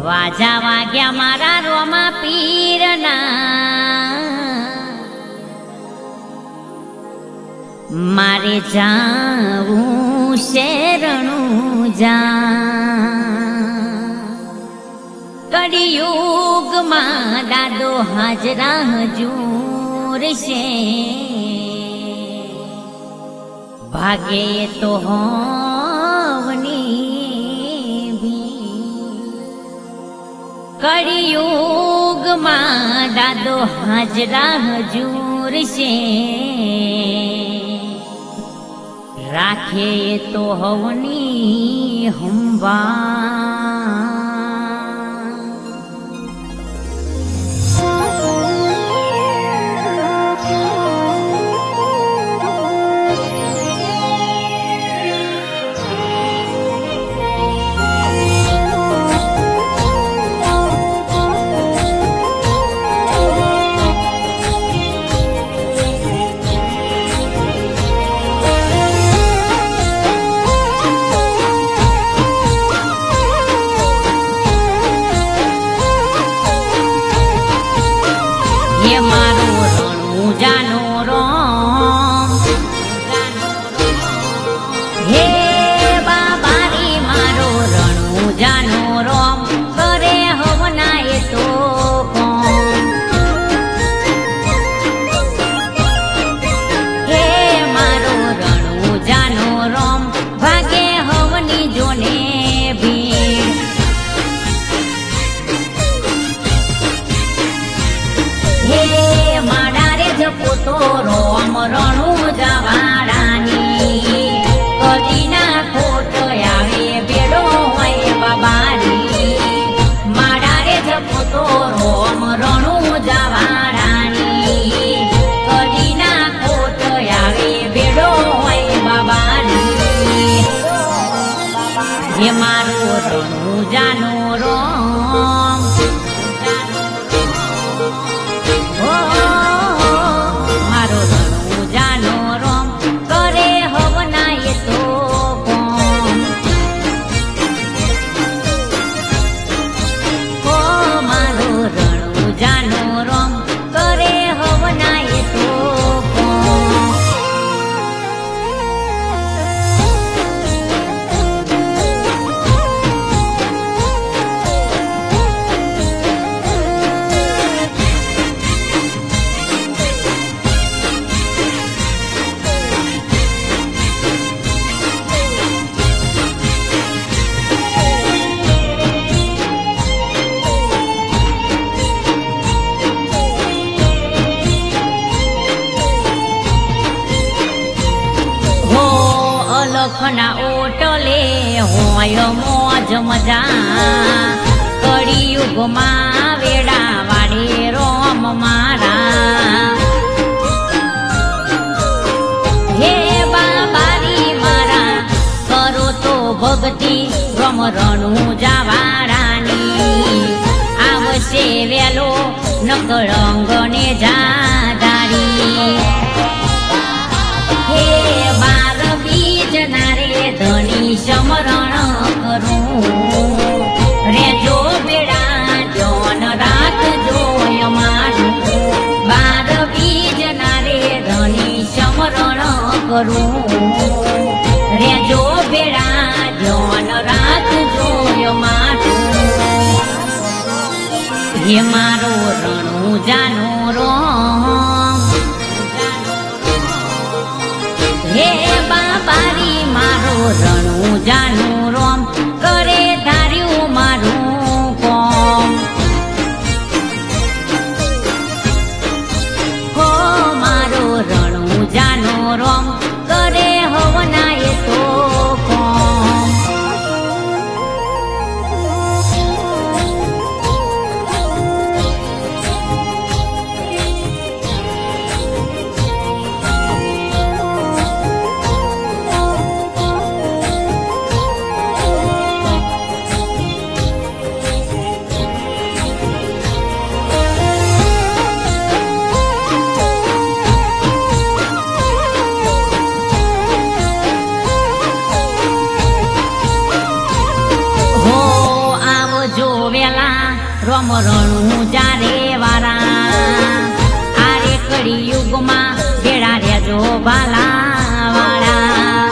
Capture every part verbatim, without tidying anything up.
વાજા વાગ્યા મારા રોમા પીરના, મારે જાવું શેરણું જા કળિયુગમાં દાદો હાજરા હજૂર છે, ભાગે તો હોવની કળિયુગમાં દાદો હાજરા હજૂર છે, રાખે તો હવની હંબા ये मारो रणु जानो रोम, हे बाबारी मारो रणु जानो रोम, करे हवनाए तो कोम, हे मारो रणु जानो रोम, भागे हवनी जोने भीड़, हे माड़ा रे जपोतो रोम रणु जवाड़ानी, कदी ना खोट आवे बेड़ो होय बाबारी, माड़ा रे जपोतो रोम रणु जवाड़ानी, कदी ना खोट आवे बेड़ो होय बाबारी, हे मारो रणु जानो रोम, मारो रणु जानो रोम, करे हवनाए तो कोम, हो मारो रणु जानो रोम, करे हवनाए तो कोम, લખના ઓટલે હોય મોજ મજા, કળિયુગમાં વેડા વાડે રોમ મારા, હે બાબારી મારા કરો તો ભક્તિ રોમ રણુ જાવાડાની, આવશે વેલો નકળંગ ને જાધારી, હે બાર બીજ નારે ધણી સમરણ કરું, રેજો બેડા જોન રાખજો અમારું, બાર બીજ નારે ધણી સમરણ કરું, રેજો બેડા જોન રાખજો અમારું, હે મારો રણુ જાનો રોમ, હે બાબારી મારો રણુ જાનો રોમ, કરે ધાર્યું મારું કોમ, હો મારો રણુ જાનો રોમ, કરે હવનાએ તો કોમ, રોમ રણું જારે વારા આરે કળી યુગમાં ભેળા રેજો ભાલા વાળા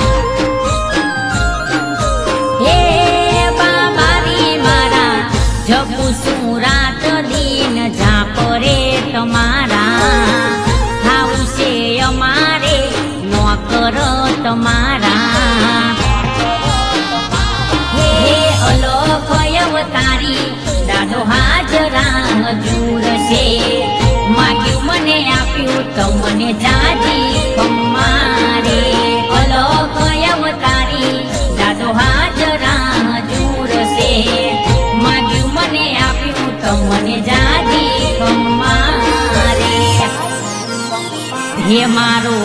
હે બાબારી મારા જપુ શું રાત દિન જાપરે તમારા થાવું છે અમારે નોકર તમારા હે અલોક અવતારી દાદો હાજરા હજુર છે માગ્યું મને આપ્યું તો મને જાજી કમારે અલોક અવતારી દાદો હાજરા હજુર છે માગ્યું મને આપ્યું તો મને જાજી કમારે હે મારો